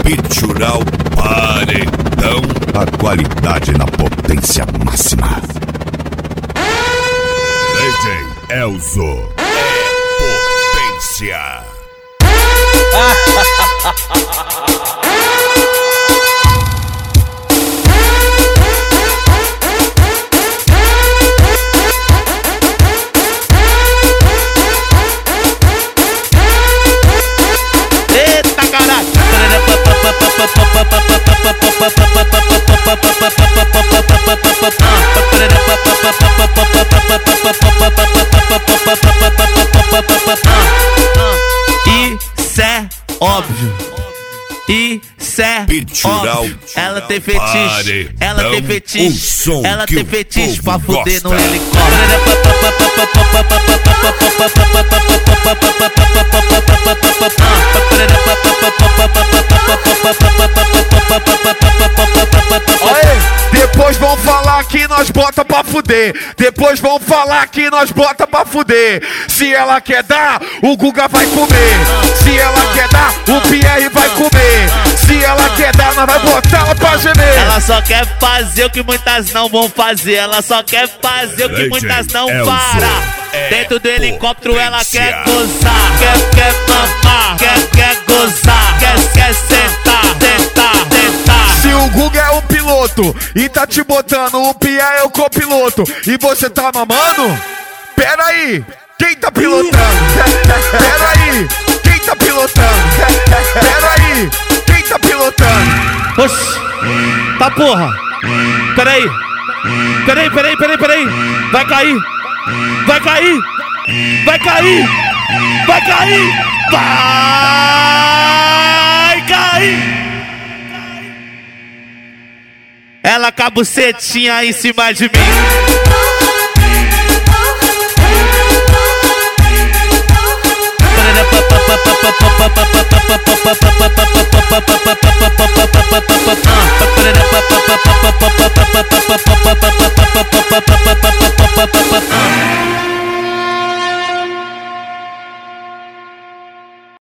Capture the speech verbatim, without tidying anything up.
Pitural Paredão. A qualidade na potência máxima. D J Elzo é potência. Eita caralho! Isso é óbvio. Isso é Pitural, óbvio. Ela tem fetiche, ela tem fetiche, um ela tem fetiche pra fuder no gosta. Depois vão falar que nós bota pra fuder. Depois vão falar que nós bota pra fuder. Se ela quer dar, o Guga vai comer. Se ela quer dar, o Pierre vai comer. Se ela quer dar, nós vai botar ela pra gemer. Ela só quer fazer o que muitas não vão fazer. Ela só quer fazer o que muitas não param. Dentro do helicóptero ela quer gozar, quer, quer mamar, quer, quer gozar, quer, quer sentar, tentar, tentar. Se o Guga é o piloto e tá te botando, o Pierre é o copiloto e você tá mamando? Pera aí, quem tá pilotando? Pera aí, quem tá pilotando? Pera aí, quem tá pilotando? Oxi, tá porra. Peraí, peraí, peraí, peraí, peraí. Vai cair, vai cair, vai cair, vai cair, vai cair. Ela com a bucetinha em cima de mim.